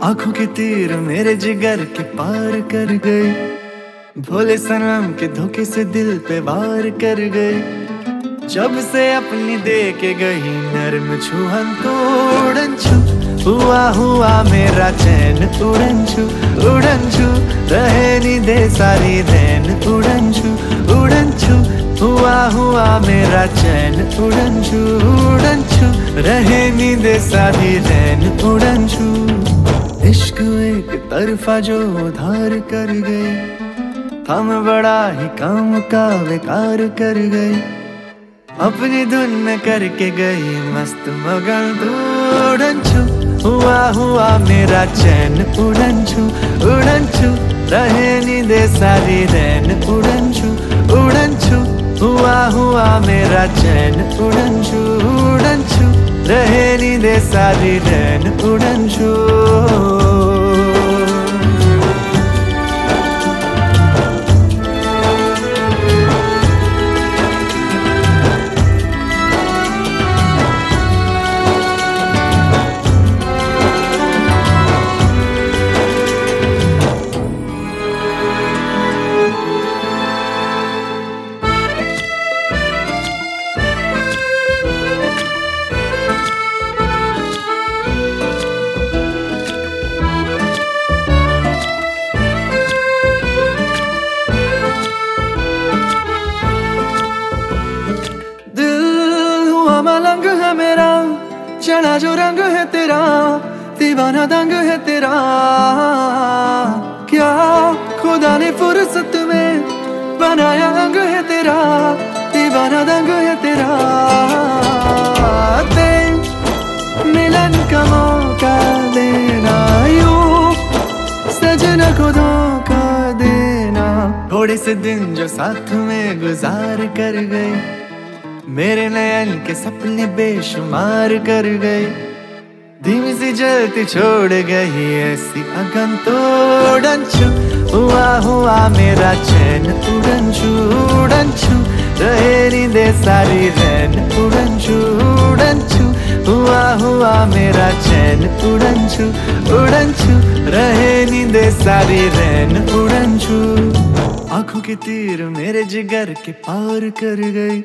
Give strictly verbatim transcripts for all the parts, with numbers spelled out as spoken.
आंखों के तीर मेरे जिगर के पार कर गए, भोले सनम के धोखे से दिल पे वार कर गए। जब से अपनी दे के गई नर्म छुहन तो उड़न छू, हुआ हुआ मेरा चैन उड़न छू उड़न छू, रहे नी दे सारी रैन उड़न छू उड़न छू, हुआ हुआ मेरा चैन उड़न छू उड़न छू, रहे नी दे सारी रैन उड़न छू। इश्क एक तरफा जो उधार कर गए, हम बड़ा ही काम का बेकार कर गए। अपनी धुन में करके गई मस्त मगन तू उड़न छू, हुआ हुआ मेरा चैन उड़न छू उड़न छू, रहे नी दे सारी रैन उड़न छू उड़न छू, हुआ हुआ मेरा चैन उड़न छू उड़न छू, रहे नी दे सारी रैन उड़न छू। मलंग है मेरा, चढ़ा जो रंग है तेरा, दीवाना दंग है तेरा। क्या खुदा ने फुर्सत में बनाया अंग है तेरा, दीवाना दंग है तेरा। ते मिलन का मौका देना, यूं सजना को धोखा देना। थोड़े से दिन जो साथ में गुजार कर गए, मेरे नयन के सपने बेशुमार कर गए। धीमी सी जलती छोड़ गई ऐसी अगन तो उड़न छू, हुआ हुआ मेरा चैन उड़न छू उड़न छू, रहे नी दे सारी रैन उड़न छू उड़न छू, हुआ हुआ मेरा चैन उड़न छू उड़न छू, रहे नी दे सारी रैन उड़न छू। आंखों के तीर मेरे जिगर के पार कर गई।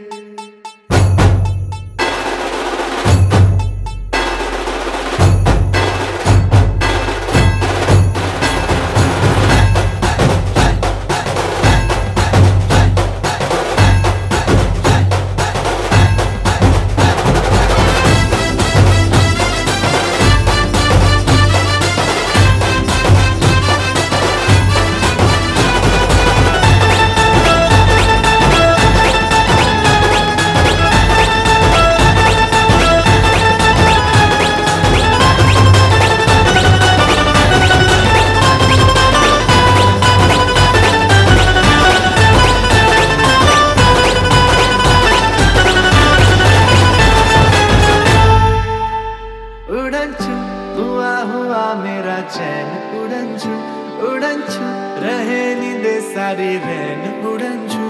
उड़न छू, हुआ हुआ मेरा चैन उड़न छू उड़न छू, रहे नी दे सारी रैन उड़न छू।